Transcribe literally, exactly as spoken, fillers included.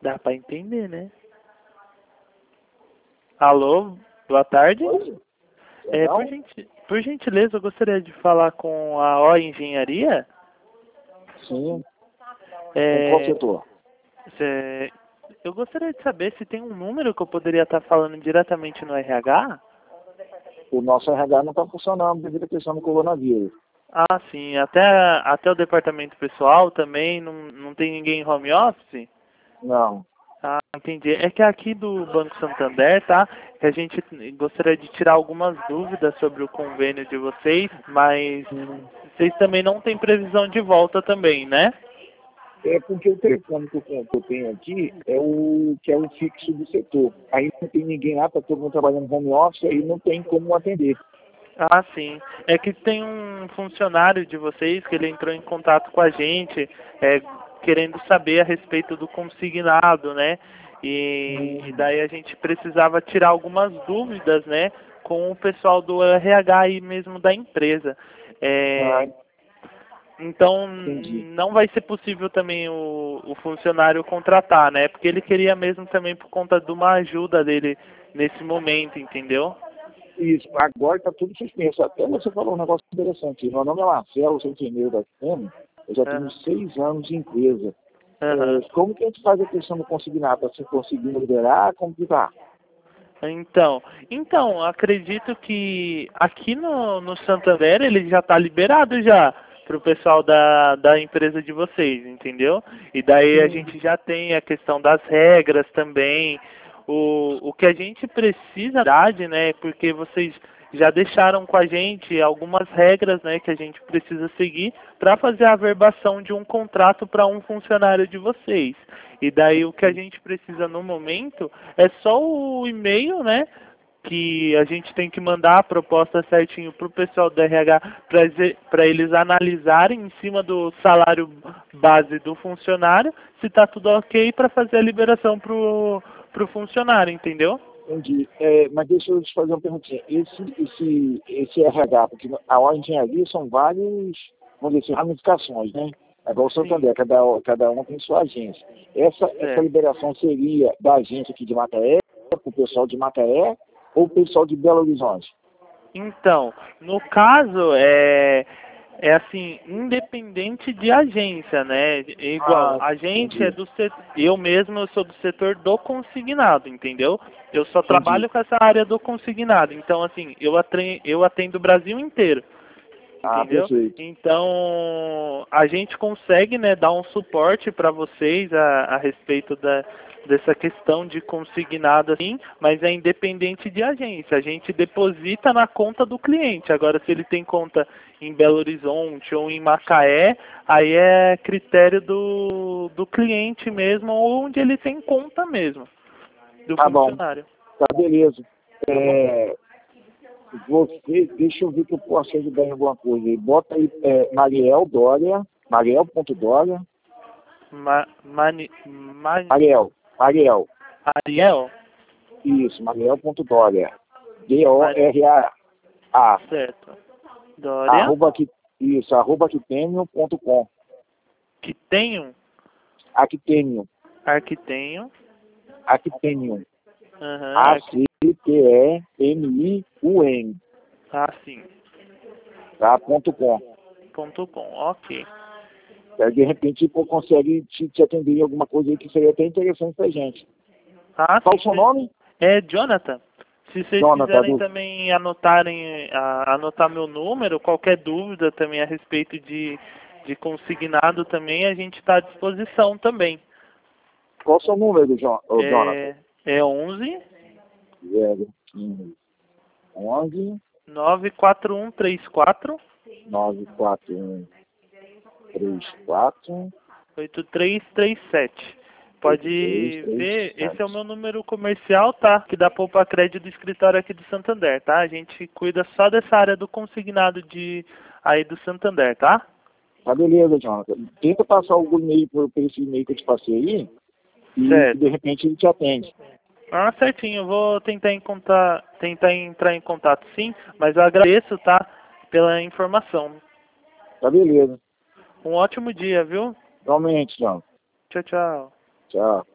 Dá pra entender, né? Alô, boa tarde. Oi? É, Não? por, genti- por gentileza, eu gostaria de falar com a O Engenharia. Sim. Com qual É, setor? cê- eu gostaria de saber se tem um número que eu poderia estar falando diretamente no R H. O nosso R H não está funcionando devido à questão do coronavírus. Ah, sim. Até, até o departamento pessoal também, não, não tem ninguém em home office? Não. Ah, entendi. É que aqui do Banco Santander, tá? Que a gente gostaria de tirar algumas dúvidas sobre o convênio de vocês, mas Hum. vocês também não têm previsão de volta também, né? É porque o telefone que eu, que eu tenho aqui é o que é o fixo do setor. Aí não tem ninguém lá, está todo mundo trabalhando no home office, aí não tem como atender. Ah, sim. É que tem um funcionário de vocês que ele entrou em contato com a gente, é, querendo saber a respeito do consignado, né? E, e Hum. daí a gente precisava tirar algumas dúvidas, né? Com o pessoal do R H aí mesmo da empresa. Ah, É, então entendi. não vai ser possível também o, o funcionário contratar, né? Porque ele queria mesmo também por conta de uma ajuda dele nesse momento, entendeu? Isso, agora está tudo suspenso. Até você falou um negócio interessante. Meu nome é Marcelo, sou engenheiro da F E M. Eu já tenho Aham. seis anos de empresa. É, Aham. como que a gente faz a questão do consignado? Está se conseguindo liberar? Como que tá? Então, então, acredito que aqui no, no Santander ele já está liberado já para o pessoal da, da empresa de vocês, entendeu? E daí a Hum. gente já tem a questão das regras também. O, o que a gente precisa, né, porque vocês já deixaram com a gente algumas regras, né, que a gente precisa seguir para fazer a averbação de um contrato para um funcionário de vocês. E daí o que a gente precisa no momento é só o e-mail, né, que a gente tem que mandar a proposta certinho para o pessoal do R H para eles analisarem em cima do salário base do funcionário se está tudo ok para fazer a liberação para o funcionário, entendeu? Entendi. É, mas deixa eu te fazer uma perguntinha. Esse, esse, esse R H, porque a hora de engenharia são vários, vamos dizer assim, ramificações, né? É igual o Sim, Santander, cada, cada um tem sua agência. Essa, essa certo. liberação seria da agência aqui de Macaé, para o pessoal de Macaé, ou o pessoal de Belo Horizonte? Então, no caso, é, é assim, independente de agência, né? É igual, Ah, a gente é entendi. do setor, eu mesmo eu sou do setor do consignado, entendeu? Eu só Entendi. trabalho com essa área do consignado. Então, assim, eu atendo, eu atendo o Brasil inteiro, Ah, entendeu? perfeito. Então, a gente consegue, né, dar um suporte para vocês a, a respeito da, dessa questão de consignado, assim, mas é independente de agência. A gente deposita na conta do cliente. Agora, se ele tem conta em Belo Horizonte ou em Macaé, aí é critério do, do cliente mesmo, ou onde ele tem conta mesmo, do Tá bom. funcionário. Tá, beleza. Tá bom? É, você, deixa eu ver que eu posso ajudar em alguma coisa aí. Bota aí é, Mariel Dória, Mariel.Dória, Ma, mani, ma, Mariel, Mariel, Ariel? isso, Mariel.Dória, Mari, D-O-R-A-A, certo. Dória? arroba aqui, isso, arroba aquitenio ponto com, Que tenho? Aquitenio, Arquitenho. Aquitenio, Aham, arqui... A-C-T-E-M-I-U-N, Ah, sim. tá, ponto com. Ponto com, ok. Aí, de repente, pô, consegue te, te atender em alguma coisa aí que seria até interessante pra gente. Ah, Qual o sim. seu se- nome? É Jonathan. Se vocês Jonathan, quiserem do... também anotarem, a- anotar meu número, qualquer dúvida também a respeito de, de consignado também, a gente está à disposição também. Qual o seu número, Jo- ô, Jonathan? É, é onze zero, quinze, onze, nove quatro um três quatro nove, quatro, um, três, quatro, oito três três sete. oito, três, Pode três, ver, esse é o sete. meu número comercial, tá? Que dá poupa crédito do escritório aqui do Santander, tá? A gente cuida só dessa área do consignado de aí do Santander, tá? Tá, beleza, Jonathan. Tenta passar algum e-mail por, por esse e-mail que eu te passei aí e, de Certo. repente, ele te atende. Ah, certinho. Eu vou tentar, em conta, tentar entrar em contato sim, mas eu agradeço, tá? Pela informação. Tá, beleza. Um ótimo dia, viu? Realmente, Jonathan. Tchau, tchau. Tchau.